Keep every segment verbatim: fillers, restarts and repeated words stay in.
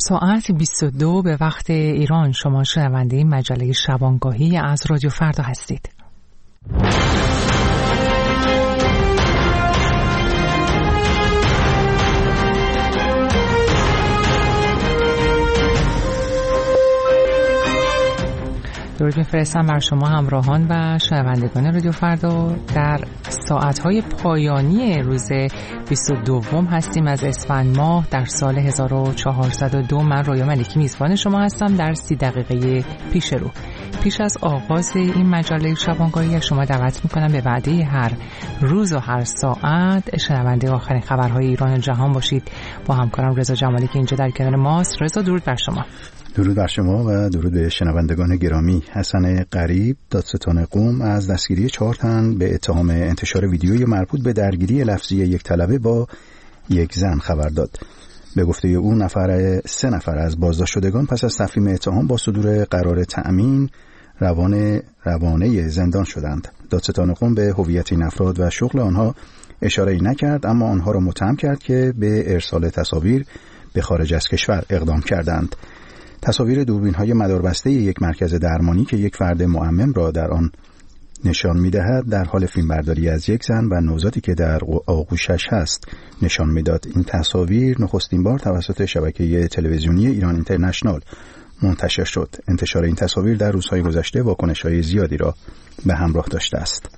ساعت بیست و دو به وقت ایران شما شنونده مجله شبانگاهی از رادیو فردا هستید. درود می‌فرستم بر شما همراهان و شنوندگان رادیو فردا. در ساعت‌های پایانی روز بیست و دو هستیم از اسفند ماه در سال هزار و چهارصد و دو. من رویا ملکی میزبان شما هستم. در سی دقیقه پیش رو پیش از آغاز این مجله شبانگاهی شما دعوت می‌کنم به وعده هر روز و هر ساعت شنونده آخرین خبرهای ایران و جهان باشید. با همکارم رضا جمالی که اینجا در کنار ماست. رضا درود بر شما. درود بر شما و درود به شنوندگان گرامی. حسن قریب دادستان قم از دستگیری چهار تن به اتهام انتشار ویدیوی مربوط به درگیری لفظی یک طلبه با یک زن خبر داد. به گفته او نفر سه نفر از بازداشت شدگان پس از تفهیم اتهام با صدور قرار تأمین روانه روانه زندان شدند. دادستان قم به هویت این افراد و شغل آنها اشاره نکرد، اما آنها را متهم کرد که به ارسال تصاویر به خارج از کشور اقدام کردند. تصاویر دوربین‌های مداربسته یک مرکز درمانی که یک فرد معمم را در آن نشان می‌دهد در حال فیلمبرداری از یک زن و نوزادی که در آغوشش هست نشان می‌داد. این تصاویر نخستین بار توسط شبکه تلویزیونی ایران اینترنشنال منتشر شد. انتشار این تصاویر در روزهای گذشته واکنش‌های زیادی را به همراه داشته است.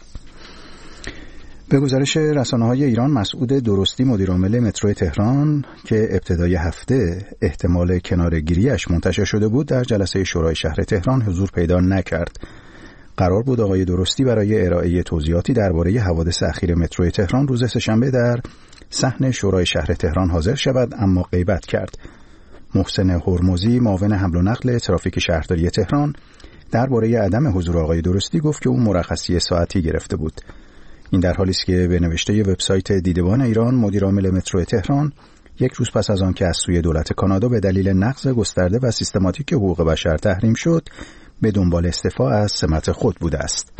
به گزارش رسانه‌های ایران، مسعود درستی مدیرعامل مترو تهران که ابتدای هفته احتمال کناره‌گیری‌اش منتشر شده بود، در جلسه شورای شهر تهران حضور پیدا نکرد. قرار بود آقای درستی برای ارائه توضیحاتی درباره حوادث اخیر مترو تهران روز سه‌شنبه در صحن شورای شهر تهران حاضر شود، اما غیبت کرد. محسن هرمزی معاون حمل و نقل ترافیک شهرداری تهران درباره عدم حضور آقای درستی گفت که او مرخصی ساعتی گرفته بود. این در حالی است که به نوشته وبسایت دیدبان ایران، مدیرعامل مترو تهران یک روز پس از آن که از سوی دولت کانادا به دلیل نقض گسترده و سیستماتیک حقوق بشر تحریم شد، به دنبال استعفا از سمت خود بوده است.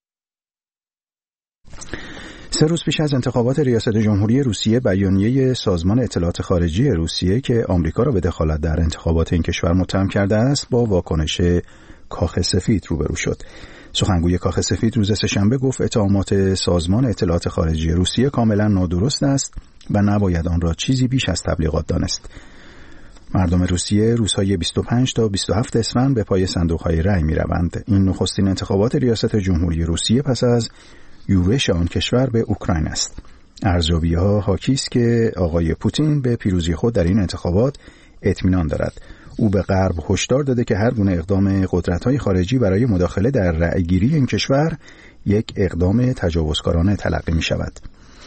سه روز پیش از انتخابات ریاست جمهوری روسیه، بیانیه سازمان اطلاعات خارجی روسیه که آمریکا را به دخالت در انتخابات این کشور متهم کرده است، با واکنش کاخ سفید روبرو شد. سخنگوی کاخ سفید روز سه‌شنبه گفت اتهامات سازمان اطلاعات خارجی روسیه کاملا نادرست است و نباید آن را چیزی بیش از تبلیغات دانست. مردم روسیه روزهای بیست و پنج تا بیست و هفت اسفند به پای صندوق‌های رأی می‌روند. این نخستین انتخابات ریاست جمهوری روسیه پس از یورش آن کشور به اوکراین است. ارزیابی‌ها حاکی است که آقای پوتین به پیروزی خود در این انتخابات اطمینان دارد. او به غرب هشدار داده که هر گونه اقدام قدرت‌های خارجی برای مداخله در رأی‌گیری این کشور یک اقدام تجاوزکارانه تلقی می‌شود.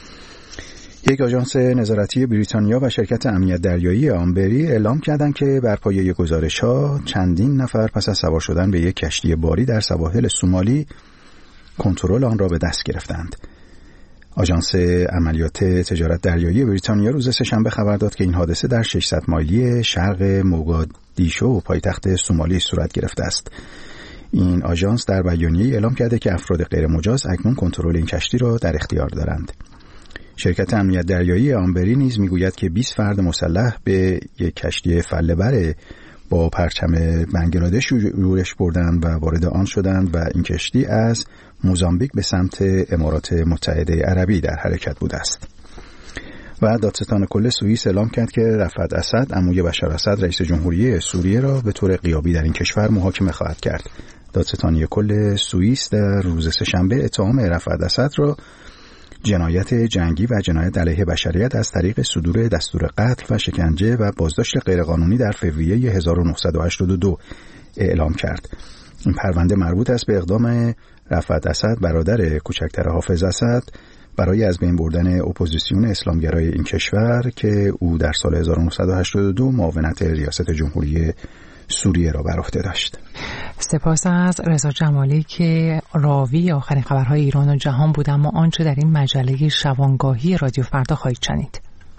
یک آژانس نظارتی بریتانیا و شرکت امنیت دریایی آمبری اعلام کردند که بر پایه گزارش‌ها چندین نفر پس از سوار شدن به یک کشتی باری در سواحل سومالی کنترل آن را به دست گرفتند. آژانس عملیات تجارت دریایی بریتانیا روز سه‌شنبه خبر داد که این حادثه در ششصد مایلی شرق موگادیشو پایتخت سومالی صورت گرفته است. این آژانس در بیانیه‌ای اعلام کرده که افراد غیر مجاز اکنون کنترل این کشتی را در اختیار دارند. شرکت امنیت دریایی آمبری نیز میگوید که بیست فرد مسلح به یک کشتی فله‌بر با پرچم بنگلادش یورش بردند و وارد آن شدند و این کشتی از موزامبیک به سمت امارات متحده عربی در حرکت بوده است. و دادستان کل سوئیس اعلام کرد که رفعت اسد، عموی بشار اسد رئیس جمهوری سوریه، را به طور غیابی در این کشور محاکمه خواهد کرد. دادستانی کل سوئیس در روز سه‌شنبه اتهام رفعت اسد را جنایت جنگی و جنایت علیه بشریت از طریق صدور دستور قتل و شکنجه و بازداشت غیرقانونی در فوریه هزار و نهصد و هشتاد و دو اعلام کرد. این پرونده مربوط است به اقدام رفعت اسد برادر کوچکتر حافظ اسد برای از بین بردن اپوزیسیون اسلامگرای این کشور که او در سال هزار و نهصد و هشتاد و دو معاونت ریاست جمهوری سوریه را بر عهده داشت. سپاس از رضا جمالی که راوی آخرین خبرهای ایران و جهان بود. اما آنچه در این مجله شبانگاهی رادیو فردا خواهید شنید.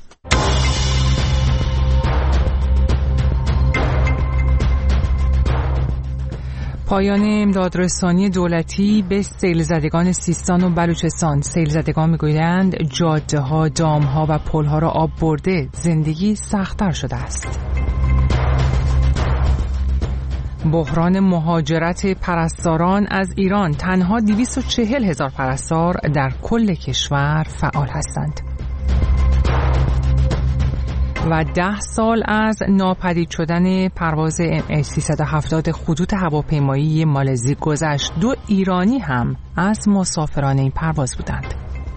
پایان امدادرسانی دولتی به سیلزدگان سیستان و بلوچستان. سیلزدگان میگویند جاده ها، دام ها و پل ها را آب برده، زندگی سخت‌تر شده است. بحران مهاجرت پرستاران از ایران، تنها دویست و چهل هزار پرستار در کل کشور فعال هستند. و ده سال از ناپدید شدن پرواز ام اچ سیصد و هفتاد خطوط هواپیمایی مالزی گذشت. دو ایرانی هم از مسافران این پرواز بودند.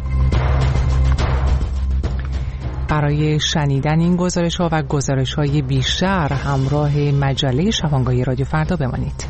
برای شنیدن این گزارش‌ها و گزارش‌های بیشتر همراه مجله شبانگاهی رادیو فردا بمانید.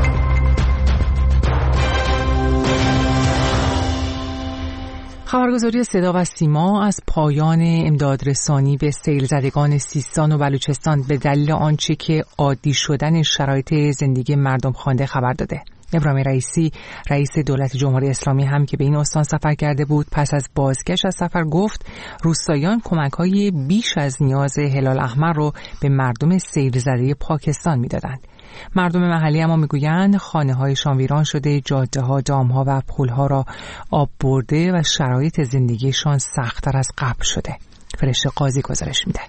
خبرگزاری صدا و سیما از پایان امدادرسانی به سیل زدگان سیستان و بلوچستان به دلیل آنچه که عادی شدن شرایط زندگی مردم خوانده خبر داده. ابراهیم رئیسی رئیس دولت جمهوری اسلامی هم که به این استان سفر کرده بود، پس از بازگشت از سفر گفت روستاییان کمک‌های بیش از نیاز هلال احمر رو به مردم سیل زده پاکستان میدادند. مردم محلی اما میگویند خانه‌هایشان ویران شده، جاده‌ها، دام‌ها و پل‌ها را آب برده و شرایط زندگیشان سخت‌تر از قبل شده. فرشته قاضی گزارش میده.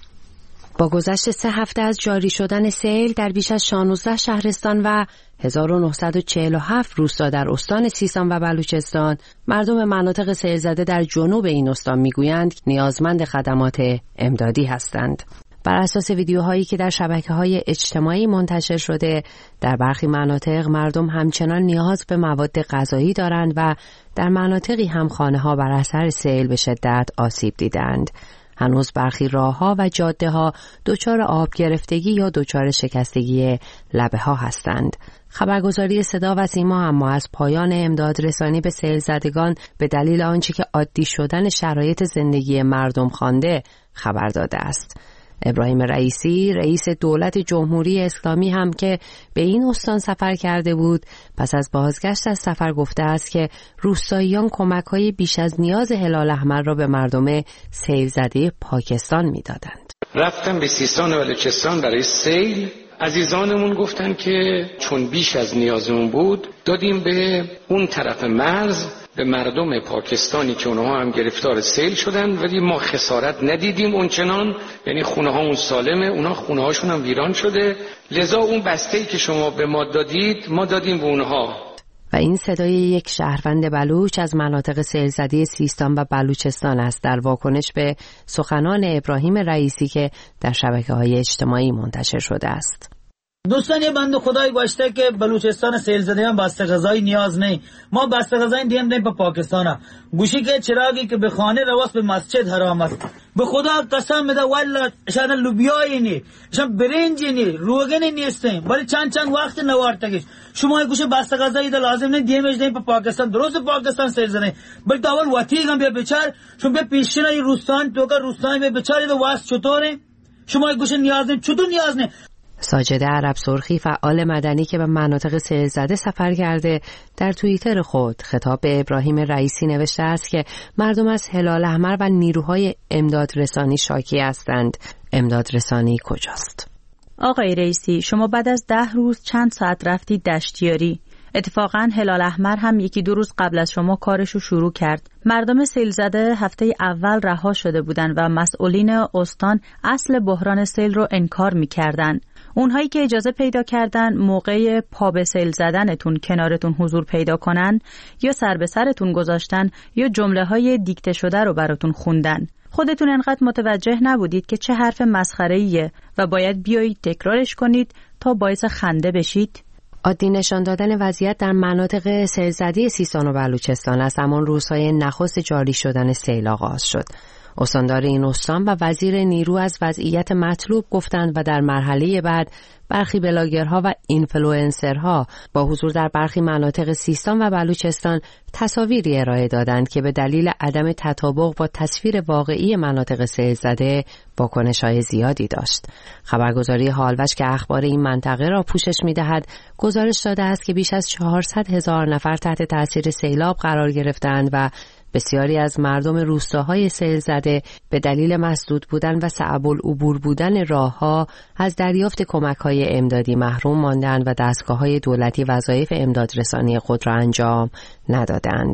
با گذشت سه هفته از جاری شدن سیل در بیش از شانزده شهرستان و هزار و نهصد و چهل و هفت روستا در استان سیستان و بلوچستان، مردم مناطق سیل زده در جنوب این استان میگویند نیازمند خدمات امدادی هستند. بر اساس ویدیوهایی که در شبکه‌های اجتماعی منتشر شده، در برخی مناطق مردم همچنان نیاز به مواد غذایی دارند و در مناطقی هم خانه‌ها بر اثر سیل به شدت آسیب دیدند. هنوز برخی راه‌ها و جاده‌ها دچار آب گرفتگی یا دچار شکستگی لبه‌ها هستند. خبرگزاری صدا و سیما اما از پایان امدادرسانی به سیل زدگان به دلیل آنچه که عادی شدن شرایط زندگی مردم خوانده خبر داده است. ابراهیم رئیسی رئیس دولت جمهوری اسلامی هم که به این استان سفر کرده بود، پس از بازگشت از سفر گفته است که روستاییان کمک‌های بیش از نیاز هلال احمر را به مردم سیل زده پاکستان می‌دادند. رفتم به سیستان و بلوچستان برای سیل. عزیزانمون گفتن که چون بیش از نیازمون بود دادیم به اون طرف مرز، به مردم پاکستانی که اونها هم گرفتار سیل شدن، ولی ما خسارت ندیدیم اونچنان، یعنی خونه هامون سالمه، اونا خونه هاشون هم ویران شده، لذا اون بسته‌ای که شما به ما دادید ما دادیم به اونها. و این صدای یک شهروند بلوچ از مناطق سیل زده سیستان و بلوچستان است در واکنش به سخنان ابراهیم رئیسی که در شبکه‌های اجتماعی منتشر شده است. دوستان یه بنده خدای گوشته که بلوچستان سیل زدگان بسته غذایی نیاز نه، ما بسته غذایی دیم نه به پاکستان. گوشی که چراغی که به خانه رواس به مسجد حرام است. به خدا قسم میده والله شاید لوبیایی نی، شاید برنجی نی، روغن نیستیم، ولی چند چند وقت نوارتگیش. شما گوشه بسته غذایی ده لازم نه دیمش نه به پاکستان، درست پاکستان سیل زدن. بلکه اول واتیگم بیا بچار، چون به پیشینای روستان تو که روستان به بچاری ده واس چطوره؟ شما گوشه نیاز نه، چطور نیاز نه؟ ساجده عرب سرخی فعال مدنی که به مناطق سیل زده سفر کرده در توییتر خود خطاب به ابراهیم رئیسی نوشته است که مردم از هلال احمر و نیروهای امدادرسانی شاکی هستند. امدادرسانی کجاست؟ آقای رئیسی، شما بعد از ده روز چند ساعت رفتید دشتیاری. اتفاقاً هلال احمر هم یکی دو روز قبل از شما کارشو شروع کرد. مردم سیل زده هفته اول رها شده بودند و مسئولین استان اصل بحران سیل رو انکار می‌کردند. اونهایی که اجازه پیدا کردن موقع پا به سیل زدنتون کنارتون حضور پیدا کنن یا سر به سرتون گذاشتن یا جمله‌های دیکته شده رو براتون خوندن. خودتون انقدر متوجه نبودید که چه حرف مسخره‌ایه و باید بیایید تکرارش کنید تا باعث خنده بشید؟ عادی نشان دادن وضعیت در مناطق سیل زده سیستان و بلوچستان از همان روزهای نخست جاری شدن سیل آغاز شد. استاندار این استان و وزیر نیرو از وضعیت مطلوب گفتند و در مرحله بعد برخی بلاگرها و اینفلوئنسرها با حضور در برخی مناطق سیستان و بلوچستان تصاویری ارائه دادند که به دلیل عدم تطابق با تصویر واقعی مناطق سیل زده واکنش‌های زیادی داشت. خبرگزاری هالوش که اخبار این منطقه را پوشش می‌دهد گزارش داده است که بیش از چهارصد هزار نفر تحت تاثیر سیلاب قرار گرفتند و بسیاری از مردم روستاهای سیل زده به دلیل مسدود بودن و صعب العبور بودن راه‌ها از دریافت کمک‌های امدادی محروم ماندند و دستگاه‌های دولتی وظایف امدادرسانی خود را انجام ندادند.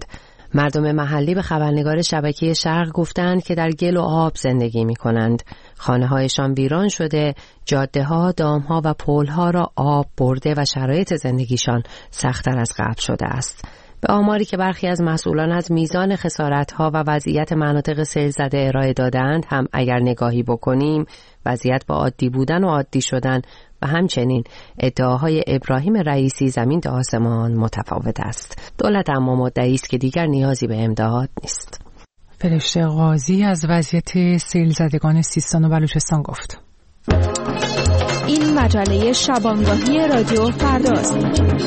مردم محلی به خبرنگار شبکه شرق گفتند که در گل و آب زندگی می کنند. خانه هایشان ویران شده، جاده ها، دام ها و پل ها را آب برده و شرایط زندگیشان سخت‌تر از قبل شده است. به آماری که برخی از مسئولان از میزان خسارت‌ها و وضعیت مناطق سیل زده ارائه دادند هم اگر نگاهی بکنیم، وضعیت با عادی بودن و عادی شدن و همچنین ادعاهای ابراهیم رئیسی زمین تا آسمان متفاوت است. دولت اما مدعی است که دیگر نیازی به امداد نیست. فرشته قاضی از وضعیت سیل زدگان سیستان و بلوچستان گفت. این مجله شبانگاهی رادیو فرداست.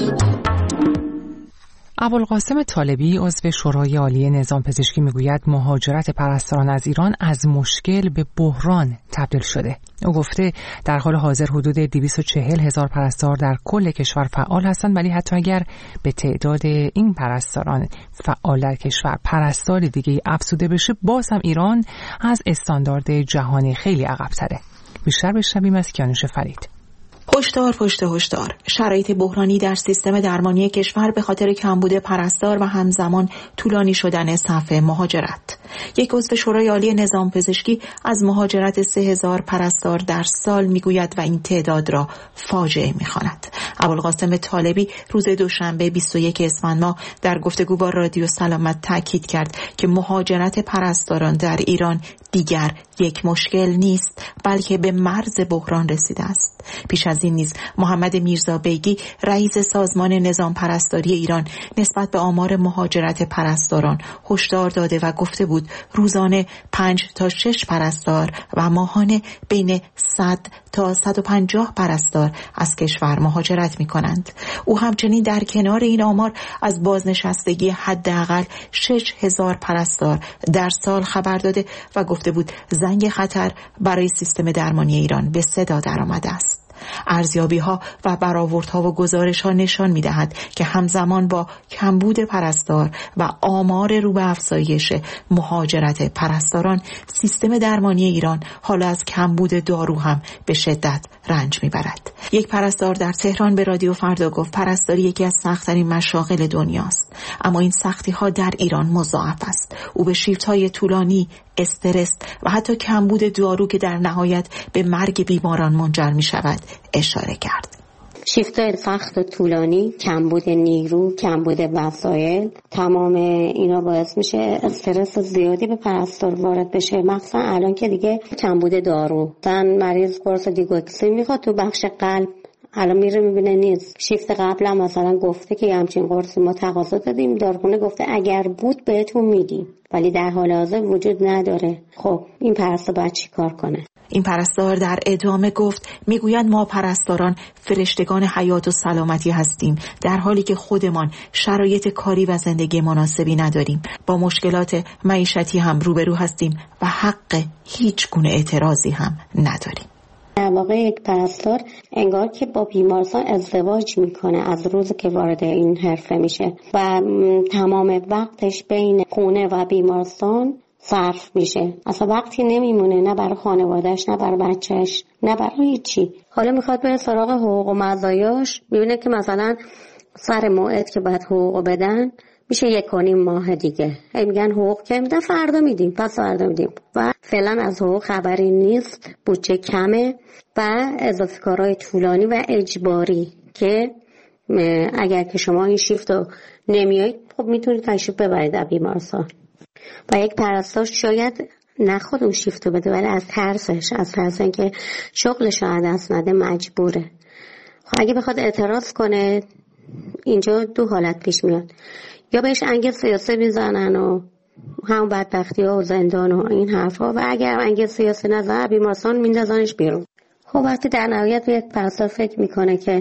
ابوالقاسم طالبی عضو شورای عالی نظام پزشکی میگوید مهاجرت پرستاران از ایران از مشکل به بحران تبدیل شده. او گفته در حال حاضر حدود دویست و چهل هزار پرستار در کل کشور فعال هستند، ولی حتی اگر به تعداد این پرستاران فعال در کشور پرستار دیگه افزوده بشه، باز هم ایران از استاندارد جهانی خیلی عقب‌تره. بیشتر بشنویم از کیانوش فرید. هشدار پشت هشدار، شرایط بحرانی در سیستم درمانی کشور به خاطر کمبود پرستار و همزمان طولانی شدن صف مهاجرت. یک عضو شورای عالی نظام پزشکی از مهاجرت سه هزار پرستار در سال میگوید و این تعداد را فاجعه میخواند. ابوالقاسم طالبی روز دوشنبه بیست و یک اسفند ماه در گفتگو با رادیو سلامت تاکید کرد که مهاجرت پرستاران در ایران دیگر یک مشکل نیست، بلکه به مرز بحران رسیده است. پیش از این نیز محمد میرزا بیگی رئیس سازمان نظام پرستاری ایران نسبت به آمار مهاجرت پرستاران هشدار داده و گفته بود روزانه پنج تا شش پرستار و ماهانه بین صد تا صد و پنجاه پرستار از کشور مهاجرت می کنند. او همچنین در کنار این آمار از بازنشستگی حداقل شش هزار پرستار در سال خبر داده و گفته بود زنگ خطر برای سیستم درمانی ایران به صدا درآمده است. ارزیابی‌ها و برآوردها و گزارش‌ها نشان می‌دهد که همزمان با کمبود پرستار و آمار رو به افزایش مهاجرت پرستاران، سیستم درمانی ایران حالا از کمبود دارو هم به شدت رنج می‌برد. یک پرستار در تهران به رادیو فردا گفت پرستاری یکی از سخت‌ترین مشاغل دنیاست، اما این سختی‌ها در ایران مضاعف است. او به شیفت‌های طولانی، استرس و حتی کمبود دارو که در نهایت به مرگ بیماران منجر می شود اشاره کرد. شیفت‌های سخت و طولانی، کمبود نیرو، کمبود وسایل، تمام اینا باعث میشه استرس زیادی به پرستار وارد بشه، مخصوصا الان که دیگه کمبود دارو. مثلا مریض قرص دیگوکسین میخواد تو بخش قلب، الان میره میبینه نیست. شیفت قبل هم مثلا گفته که همچین قرصی ما تقاضا دادیم، داروخونه گفته اگر بود بهتون میدیم، ولی در حال حاضر وجود نداره. خب این پرستار باید چی کار کنه؟ این پرستار در ادامه گفت میگویند ما پرستاران فرشتگان حیات و سلامتی هستیم، در حالی که خودمان شرایط کاری و زندگی مناسبی نداریم، با مشکلات معیشتی هم روبرو هستیم و حق هیچ گونه اعتراضی هم نداریم. در واقع یک پرستار انگار که با بیمارستان ازدواج میکنه از روز که وارد این حرفه میشه و تمام وقتش بین خونه و بیمارستان صرف میشه. اصلا وقتی نمیمونه، نه برای خانوادهش، نه برای بچهش، نه برای هیچی. حالا میخواد بره سراغ حقوق و مزایاش، میبینه که مثلا سر موعد که باید حقوق بدن میشه یک و نیم ماه دیگه. هی میگن حقوق که میدن فردا میدیم، پس فردا میدیم و فعلا از حقوق خبری نیست. بودجه کمه و اضافه کارهای طولانی و اجباری که اگر که شما این شیفت رو نمیایید خب میتونید تشریف ببرید در بیمارستان. و یک پرستار شاید نخواد اون شیفت رو بده، ولی از ترسش، از ترس اینکه شغلش رو از دست نده مجبوره. خب اگه بخواد اعتراض کنه، اینجا دو حالت پیش میاد، یا بهش انگیز سیاسی میزنن و هم بدبختی ها و زندان و این حرفا، و اگر انگیز سیاسی نزنن بیمارستان میندازنش بیرون. خب وقتی در نهایت یک پرستار فکر میکنه که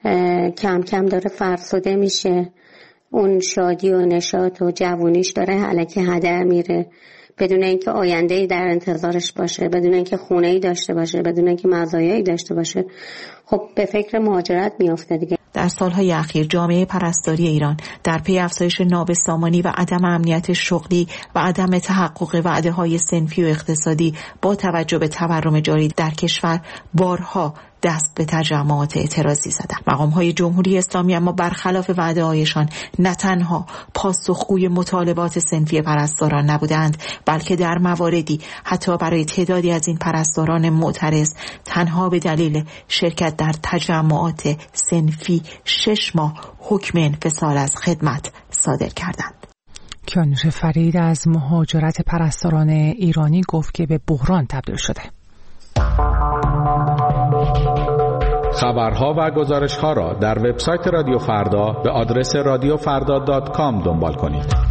کم کم داره فرسوده میشه، اون شادی و نشاط و جوونیش داره الکی هدر میره، بدون اینکه آینده‌ای در انتظارش باشه، بدون اینکه خونه‌ای داشته باشه، بدون اینکه مزایایی داشته باشه، خب به فکر مهاجرت میافته دیگه. در سالهای اخیر جامعه پرستاری ایران در پی افزایش نابسامانی و عدم امنیت شغلی و عدم تحقق وعده‌های صنفی و اقتصادی با توجه به تورم جاری در کشور بارها دست به تجمعات اعتراضی زدند. مقام‌های جمهوری اسلامی اما برخلاف وعده‌هایشان نه تنها پاسخگوی مطالبات صنفی پرستاران نبودند، بلکه در مواردی حتی برای تعدادی از این پرستاران معترض تنها به دلیل شرکت در تجمعات صنفی شش ماه حکم انفصال از خدمت صادر کردند. کیانوش فرید از مهاجرت پرستاران ایرانی گفت که به بحران تبدیل شده. خبرها و گزارش‌ها را در وبسایت رادیو فردا به آدرس رادیو فردا دات کام دنبال کنید.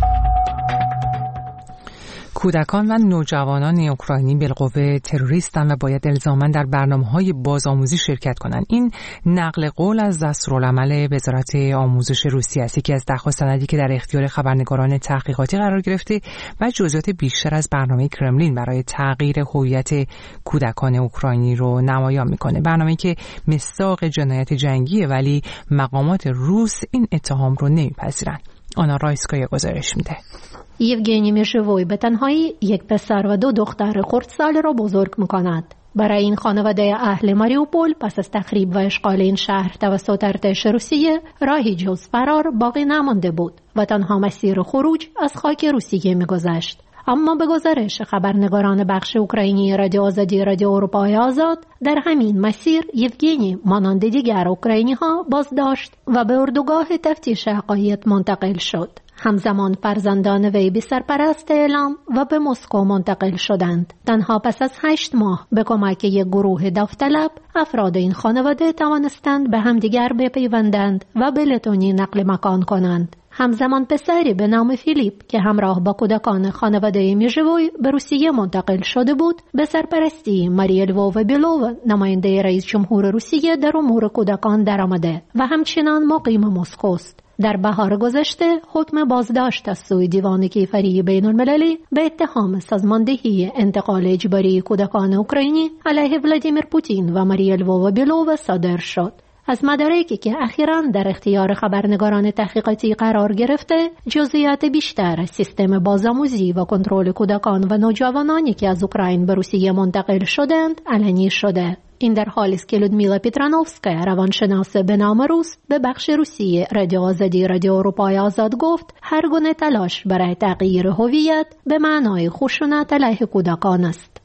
کودکان و نوجوانان اوکراینی بالقوه تروریستند و باید الزاماً در برنامه‌های بازآموزی شرکت کنند. این نقل قول از دستورالعمل وزارت آموزش روسیه است، که از ده‌ها سندی که در اختیار خبرنگاران تحقیقاتی قرار گرفته و جزئیات بیشتر از برنامه کرملین برای تغییر هویت کودکان اوکراینی رو نمایان می‌کنه. برنامه‌ای که مصداق جنایت جنگیه، ولی مقامات روس این اتهام رو نمی‌پذیرند. آنا رایسکایا گزارش میده. یوگنی میشوی به تنهایی یک پسر و دو دختر خردسال را بزرگ می‌کند. برای این خانواده اهل ماریوپول پس از تخریب و اشغال این شهر توسط ارتش روسیه راهی جز فرار باقی نمانده بود و تنها مسیر خروج از خاک روسیه می‌گذشت. اما به گزارش خبرنگاران بخش اوکراینی رادیو آزادی رادیو اروپای آزاد، در همین مسیر یوگنی مانند دیگر اوکراینی‌ها بازداشت و به اردوگاه تفتیش عقاید منتقل شد. همزمان فرزندان وی به سرپرست اعلام و به مسکو منتقل شدند. تنها پس از هشت ماه به کمک یک گروه داوطلب افراد این خانواده توانستند به همدیگر بپیوندند و به لتونی نقل مکان کنند. همزمان پسری به نام فیلیپ که همراه با کودکان خانواده میژوی به روسیه منتقل شده بود، به سرپرستی ماریا لووا بیلووا نماینده رئیس جمهور روسیه در امور کودکان درآمده و همچنان مقیم مسکوست. در بهار گذشته حکم بازداشت از سوی دیوان کیفری بین المللی به اتهام سازماندهی انتقال اجباری کودکان اوکراینی علیه ولادیمیر پوتین و ماریا لووا بیلووا صادر شد. از مدارکی که اخیراً در اختیار خبرنگاران تحقیقاتی قرار گرفته، جزئیات بیشتر از سیستم بازآموزی و کنترل کودکان و نوجوانانی که از اوکراین به روسیه منتقل شدند علنی شده. این در حالی است که لودمیلا پیترانوفسکایا روانشناس به نام روس به بخش روسیه رادیو آزادی رادیو اروپای آزاد گفت هر گونه تلاش برای تغییر هویت به معنای خشونت علیه کودکان است.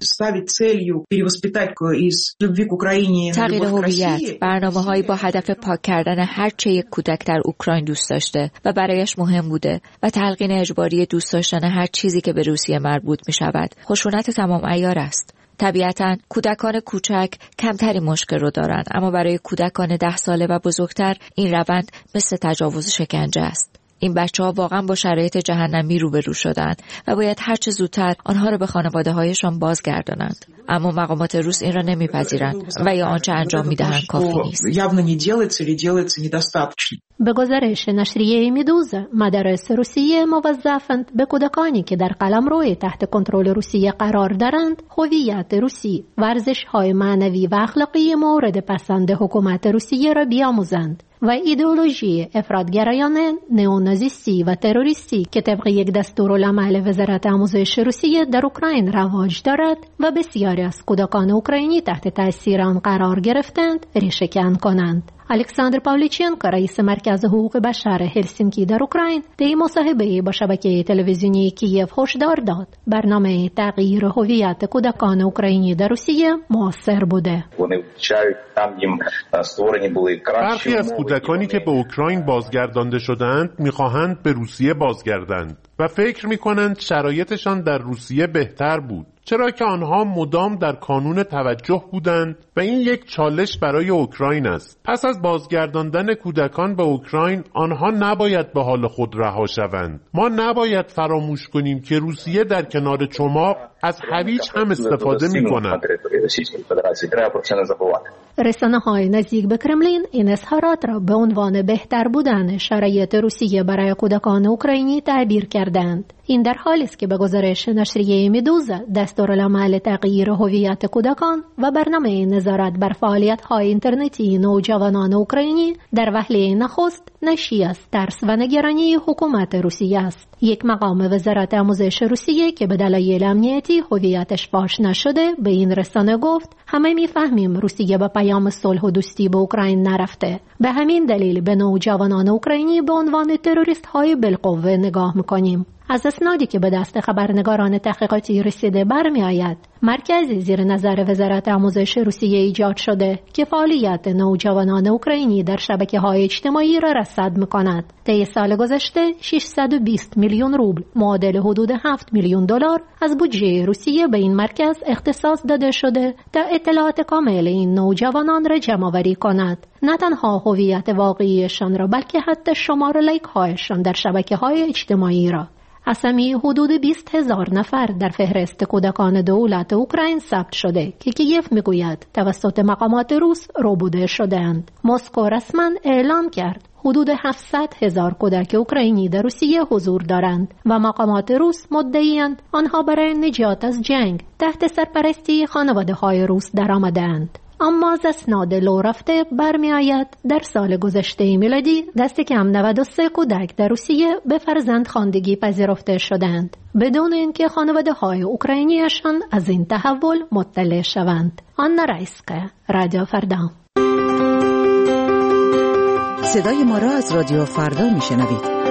تغییر هویت برنامه‌هایی با هدف پاک کردن هر چه یک کودک در اوکراین دوست داشته و برایش مهم بوده و تلقین اجباری دوست داشتن هر چیزی که به روسیه مربوط می شود خشونت تمام عیار است. طبیعتاً کودکان کوچک کمتری مشکل رو دارند، اما برای کودکان ده ساله و بزرگتر این روند مثل تجاوز شکنجه است. این بچه‌ها واقعاً با شرایط جهنمی روبرو شدند و باید هر چه زودتر آنها را به خانواده‌هایشان بازگردانند. اما مقامات روس این را نمی‌پذیرند و یا آنچه انجام می‌دهند کافی نیست. به گزارش نشریه میدوزا، مدارس روسیه موظفند به کودکانی که در قلمرو تحت کنترل روسیه قرار دارند هویت روسی، ورزش‌های معنوی و اخلاقی مورد پسند حکومت روسیه را بیاموزند و ایدئولوژی افراطگرایانه، نئونازیستی و تروریستی که طبق یک دستورالعمل وزارت آموزش روسیه در اوکراین رواج دارد و بسیاری از کودکان اوکراینی تحت تاثیر آن قرار گرفتند، ریشه‌کن کنند. الکساندر پاولیچنکو رئیس مرکز حقوق بشر هلسینکی در اوکراین در مصاحبه با شبکه تلویزیونی کیف هشدار داد برنامه تغییر هویت کودکان اوکراینی در روسیه موثر بوده. برخی از کودکانی که به اوکراین بازگردانده شدند می‌خواهند به روسیه بازگردند و فکر می‌کنند شرایطشان در روسیه بهتر بود، چرا که آنها مدام در کانون توجه بودند و این یک چالش برای اوکراین است. پس از بازگرداندن کودکان به اوکراین آنها نباید به حال خود رها شوند. ما نباید فراموش کنیم که روسیه در کنار چماق از هویج هم استفاده می‌کند. رسانه‌های نزدیک به کرملین این اظهارات را به عنوان بهتر بودن شرایط روسیه برای کودکان اوکراینی تعبیر کردند. این در حالی است که به گزارش نشریه مدوزا دستورالعمل تغییر هویت کودکان و برنامه نظارت بر فعالیت‌های اینترنتی نوجوانان اوکراینی در وهله نخست ناشی از ترس و نگرانی حکومت روسیه است. یک مقام وزارت آموزش روسیه که به دلایل امنیتی هویتش فاش نشده به این رسانه گفت همه می‌فهمیم روسیه به پیام صلح و دوستی به اوکراین نرفته. به همین دلیل به نوجوانان اوکراینی به عنوان تروریست‌های بالقوه نگاه می‌کنیم. از اسنادی که به دست خبرنگاران تحقیقاتی رسیده برمی آید مرکزی زیر نظر وزارت آموزش روسیه ایجاد شده که فعالیت نوجوانان اوکراینی در شبکه‌های اجتماعی را رصد می‌کند. طی سال گذشته ششصد و بیست میلیون روبل معادل حدود هفت میلیون دلار از بودجه روسیه به این مرکز اختصاص داده شده تا اطلاعات کامل این نوجوانان را جمع‌آوری کند. نه تنها هویت واقعیشان را بلکه حتی شمار لایک‌هایشان در شبکه‌های اجتماعی را. اسامی حدود بیست هزار نفر در فهرست کودکان دولت اوکراین ثبت شده که کیف میگوید توسط مقامات روس ربوده شده‌اند. مسکو رسما اعلام کرد حدود هفتصد هزار کودک اوکراینی در روسیه حضور دارند و مقامات روس مدعی‌اند آنها برای نجات از جنگ تحت سرپرستی خانواده‌های روس درآمده‌اند. اما از اسناد لو رفته برمی آید در سال گذشته میلادی دست کم نود و سه کودک در روسیه به فرزندخواندگی پذیرفته شدند بدون اینکه خانواده‌های اوکراینیشان از این تحول مطلع شوند. آنا رایسکا، رادیو فردا. صدای ما را از رادیو فردا میشنوید.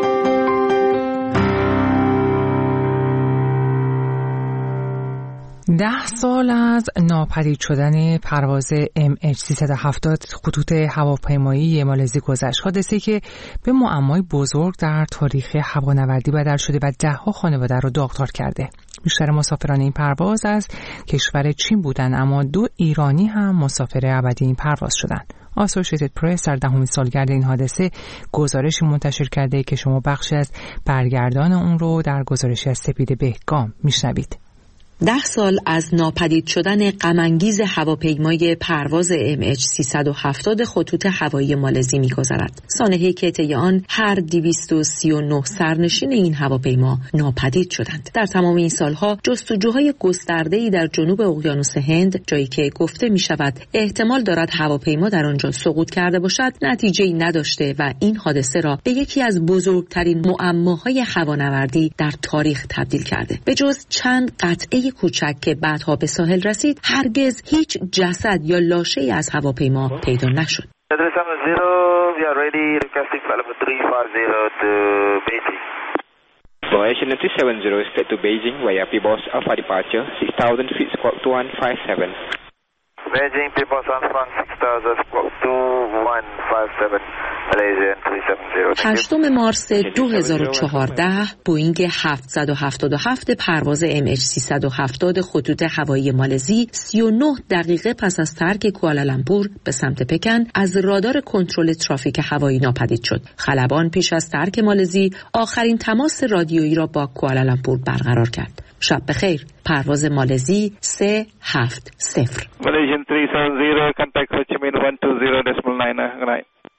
ده سال از ناپدید شدن پرواز ام اچ سیصد و هفتاد خطوط هواپیمایی مالزی گذشت. حادثه‌ای که به معمای بزرگ در تاریخ هوانوردی بدل شده و ده‌ها خانواده را داغدار کرده. بیشتر مسافران این پرواز از کشور چین بودند، اما دو ایرانی هم مسافر ابدی این پرواز شدند. آسوشیتد پرس در دهمین سالگرد این حادثه گزارشی منتشر کرده که شما بخشی از برگردان اون رو در گزارشی از سپید بهگام میشنوید. ده سال از ناپدید شدن غم‌انگیز هواپیمای پرواز ام اچ سیصد و هفتاد خطوط هوایی مالزی می‌گذرد. سانحه‌ای که طی آن هر دویست و سی و نه سرنشین این هواپیما ناپدید شدند. در تمام این سالها جستجوهای گسترده‌ای در جنوب اقیانوس هند، جایی که گفته می‌شود احتمال دارد هواپیما در آنجا سقوط کرده باشد، نتیجه‌ای نداشته و این حادثه را به یکی از بزرگترین معماهای هوانوردی در تاریخ تبدیل کرده. به جز چند قطعه کوچک که بعدها به ساحل رسید، هرگز هیچ جسد یا لاشه‌ای از هواپیما پیدا نشد. Operation two seven zero straight to Beijing via Pibos Alpha departure six thousand feet squawk two one five seven. Beijing Pibos Alpha six thousand squawk two one five seven. هشتم مارس دو هزار و چهارده بوئینگ هفتصد و هفتاد و هفت پرواز ام اچ سیصد و هفتاد خطوط هوایی مالزی سی و نه دقیقه پس از ترک کوالالامپور به سمت پکن از رادار کنترل ترافیک هوایی ناپدید شد. خلبان پیش از ترک مالزی آخرین تماس رادیویی را با کوالالامپور برقرار کرد. شب بخیر. پرواز مالزی سه هفت صفر. Malaysian three seven zero contact Ho Chi Minh one two zero decimal nine.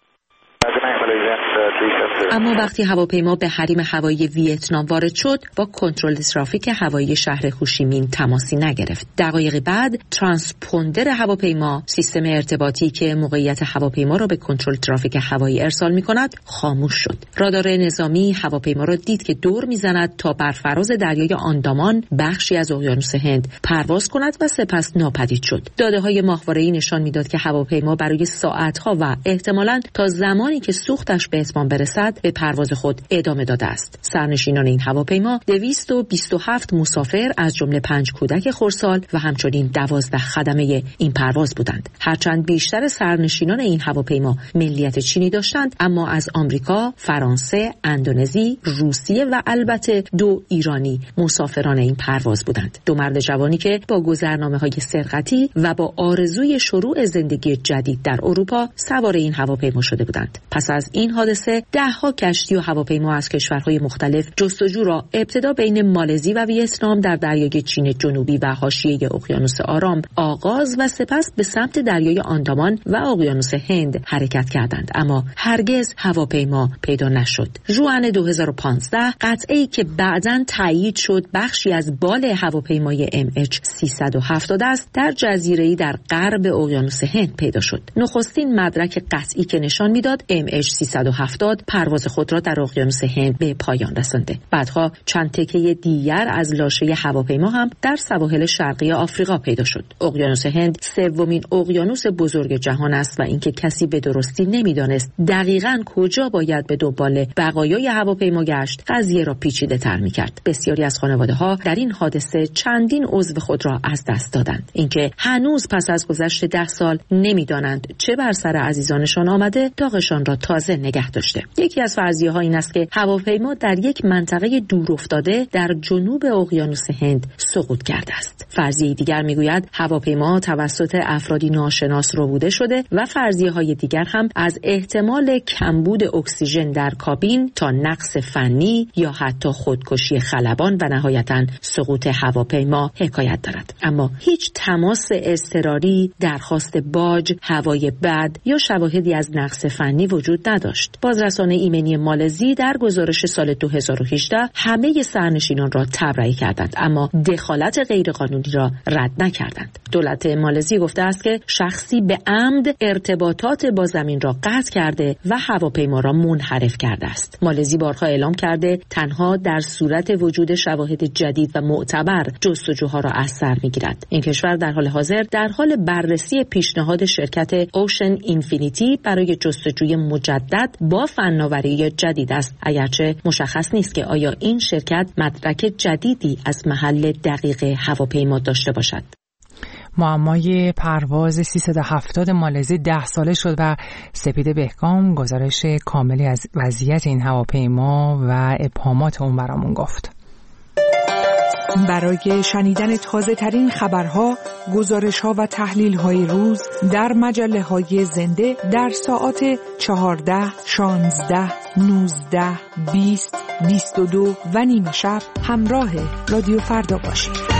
اما وقتی هواپیما به حریم هوایی ویتنام وارد شد، با کنترل ترافیک هوایی شهر هوشیمین تماسی نگرفت. دقایقی بعد ترانسپوندر هواپیما، سیستم ارتباطی که موقعیت هواپیما را به کنترل ترافیک هوایی ارسال می‌کند، خاموش شد. رادار نظامی هواپیما را دید که دور می‌زند تا بر فراز دریای آندامان، بخشی از اقیانوس هند، پرواز کند و سپس ناپدید شد. داده‌های ماهواره‌ای نشان می‌داد که هواپیما برای ساعت‌ها و احتمالاً تا زمانی که سوختش به اتمام برسد به پرواز خود ادامه داده است. سرنشینان این هواپیما دویست و بیست و هفت مسافر از جمله پنج کودک خردسال و همچنین دوازده خدمه این پرواز بودند. هرچند بیشتر سرنشینان این هواپیما ملیت چینی داشتند، اما از آمریکا، فرانسه، اندونزی، روسیه و البته دو ایرانی مسافران این پرواز بودند. دو مرد جوانی که با گذرنامه‌های سرقتی و با آرزوی شروع زندگی جدید در اروپا سوار این هواپیما شده بودند. پس از این حادثه ده‌ها کشتی و هواپیما از کشورهای مختلف جستجو را ابتدا بین مالزی و ویتنام در دریای چین جنوبی و حاشیه اقیانوس آرام آغاز و سپس به سمت دریای آندامان و اقیانوس هند حرکت کردند، اما هرگز هواپیما پیدا نشد. ژوئن دو هزار و پانزده قطعه‌ای که بعداً تایید شد بخشی از بال هواپیمای ام اچ سیصد و هفتاد است در جزیره‌ای در غرب اقیانوس هند پیدا شد. نخستین مدرک قطعی که نشان میداد ام اچ سیصد و هفتاد پرواز خود را در اقیانوس هند به پایان رسانده. بعدها چند تکه دیگر از لاشه هواپیما هم در سواحل شرقی آفریقا پیدا شد. اقیانوس هند سومین اقیانوس بزرگ جهان است و اینکه کسی به درستی نمیدانست دقیقاً کجا باید به دنبال بقایای هواپیما گشت قضیه را پیچیده تر می‌کرد. بسیاری از خانواده‌ها در این حادثه چندین عضو خود را از دست دادند. اینکه هنوز پس از گذشت ده سال نمی‌دانند چه بر سر عزیزانشان آمده داغشان را تازه نگه داشته. یکی از فرضیه‌ها این است که هواپیما در یک منطقه دور افتاده در جنوب اقیانوس هند سقوط کرده است. فرضیه دیگر میگوید هواپیما توسط افرادی ناشناس ربوده شده و فرضیه‌های دیگر هم از احتمال کمبود اکسیژن در کابین تا نقص فنی یا حتی خودکشی خلبان و نهایتاً سقوط هواپیما حکایت دارد. اما هیچ تماس اضطراری، درخواست باج، هوای بد یا شواهدی از نقص فنی وجود نداشت. بازرسان ایمنی مالزی در گزارش سال دو هزار و هجده همه سرنشینان را تبرئه کردند، اما دخالت غیرقانونی را رد نکردند. دولت مالزی گفته است که شخصی به عمد ارتباطات با زمین را قطع کرده و هواپیما را منحرف کرده است. مالزی بارها اعلام کرده تنها در صورت وجود شواهد جدید و معتبر جستجوها را از سر می‌گیرد. این کشور در حال حاضر در حال بررسی پیشنهاد شرکت اوشن اینفینیتی برای جستجوی مجدد با فناوری جدید است، اگرچه مشخص نیست که آیا این شرکت مدرک جدیدی از محل دقیق هواپیما داشته باشد. معمای پرواز سیصد و هفتاد مالزی ده ساله شد و سپیده بهگام گزارش کاملی از وضعیت این هواپیما و ابهامات اون برامون گفت. برای شنیدن تازه ترین خبرها، گزارش ها و تحلیل های روز در مجله های زنده در ساعات چهارده، شانزده، نوزده، بیست، بیست و دو و نیمه شب همراه رادیو فردا باشید.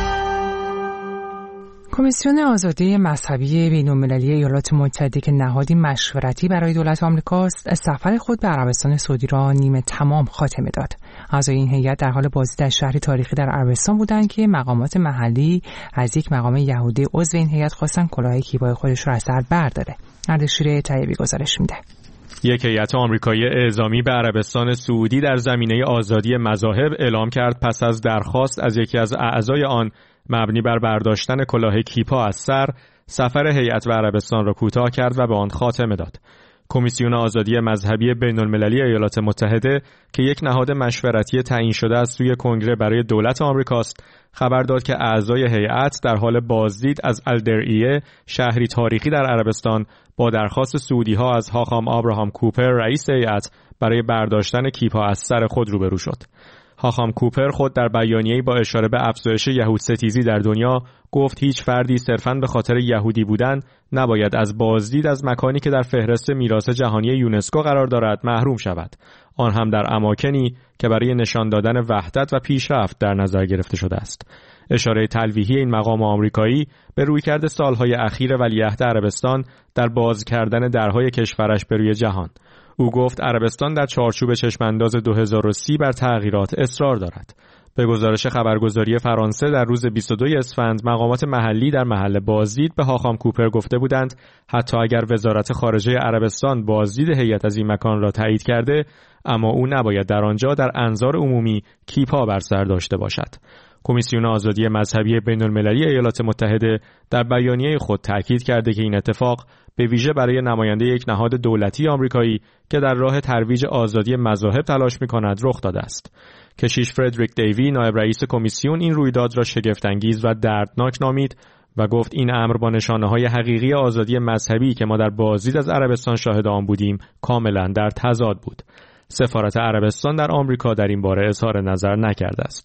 کمیسیون آزادی مذهبی بین‌المللی ایالات متحده که نهادی مشورتی برای دولت آمریکاست، سفر خود به عربستان سعودی را نیمه تمام خاتمه داد. اعضای این هیئت در حال بازدید در شهری تاریخی در عربستان بودند که مقامات محلی از یک مقام یهودی عضو این هیئت خواستن کلاه کیبای خودش را از سر برداره. اردشیر طیبی گزارش میده. یک هیئت آمریکایی اعزامی به عربستان سعودی در زمینه آزادی مذاهب اعلام کرد پس از درخواست از یکی از اعضای آن مبنی بر برداشتن کلاه کیپا از سر، سفر هیئت به عربستان را کوتاه کرد و به آن خاتمه داد. کمیسیون آزادی مذهبی بین‌المللی ایالات متحده که یک نهاد مشورتی تعیین شده از سوی کنگره برای دولت آمریکاست، خبر داد که اعضای هیئت در حال بازدید از الدرعیه، شهری تاریخی در عربستان، با درخواست سعودی‌ها از هاخام آبراهام کوپر رئیس هیئت برای برداشتن کیپا از سر خود روبرو شد. هاخام کوپر خود در بیانیه‌ای با اشاره به افزایش یهود ستیزی در دنیا گفت هیچ فردی صرفاً به خاطر یهودی بودن نباید از بازدید از مکانی که در فهرست میراث جهانی یونسکو قرار دارد محروم شود، آن هم در اماکنی که برای نشان دادن وحدت و پیشرفت در نظر گرفته شده است. اشاره تلویحی این مقام آمریکایی به رویکرد سالهای اخیر ولیعهد عربستان در باز کردن درهای کشورش به روی جهان. او گفت عربستان در چارچوب چشمانداز دو هزار و سی بر تغییرات اصرار دارد. به گزارش خبرگزاری فرانسه در روز بیست و دوم اسفند مقامات محلی در محل بازدید به هاخام کوپر گفته بودند حتی اگر وزارت خارجه عربستان بازدید هیئت از این مکان را تایید کرده، اما او نباید در آنجا در انظار عمومی کیپا بر سر داشته باشد. کمیسیون آزادی مذهبی بین‌المللی ایالات متحده در بیانیه خود تاکید کرده که این اتفاق به ویژه برای نماینده یک نهاد دولتی آمریکایی که در راه ترویج آزادی مذاهب تلاش می‌کند رخ داده است. کشیش فردریک دیوی نایب رئیس کمیسیون این رویداد را شگفت‌انگیز و دردناک نامید و گفت این امر با نشانه‌های حقیقی آزادی مذهبی که ما در بازدید از عربستان شاهد آن بودیم کاملا در تضاد بود. سفارت عربستان در آمریکا در این باره اظهار نظر نکرده است.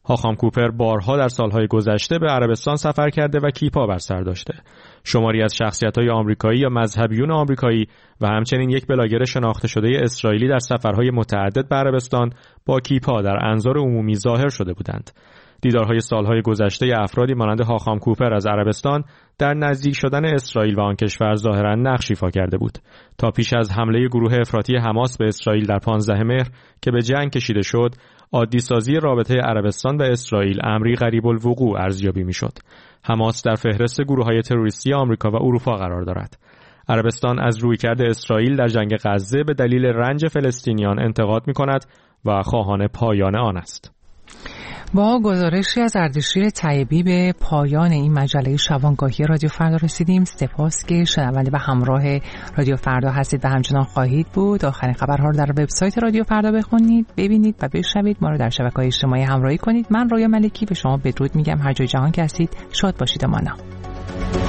هاخام کوپر بارها در سالهای گذشته به عربستان سفر کرده و کیپا بر سر داشته. شماری از شخصیت‌های آمریکایی یا مذهبیون آمریکایی و همچنین یک بلاگر شناخته شده اسرائیلی در سفرهای متعدد به عربستان با کیپا در انظار عمومی ظاهر شده بودند. دیدارهای سالهای گذشته افرادی مانند هاخام کوپر از عربستان در نزدیک شدن اسرائیل و آن کشور ظاهراً نقش ایفا کرده بود. تا پیش از حمله گروه افراطی حماس به اسرائیل در پانزدهم مهر که به جنگ کشیده شد، عادی سازی رابطه عربستان و اسرائیل امری غریب الوقوع ارزیابی میشد. حماس در فهرست گروه‌های تروریستی آمریکا و اروپا قرار دارد. عربستان از رویکرد اسرائیل در جنگ غزه به دلیل رنج فلسطینیان انتقاد می‌کند و خواهان پایان آن است. با گزارشی از اردشیر طیبی به پایان این مجله شبانگاهی رادیو فردا رسیدیم. سپاس که شنونده و همراه رادیو فردا هستید و همچنان خواهید بود. آخرین خبرها رو در وبسایت رادیو فردا بخونید، ببینید و بشنوید. ما رو در شبکه‌های اجتماعی همراهی کنید. من رویا ملکی به شما بدرود میگم. هر جای جهان که هستید شاد باشید و مانا.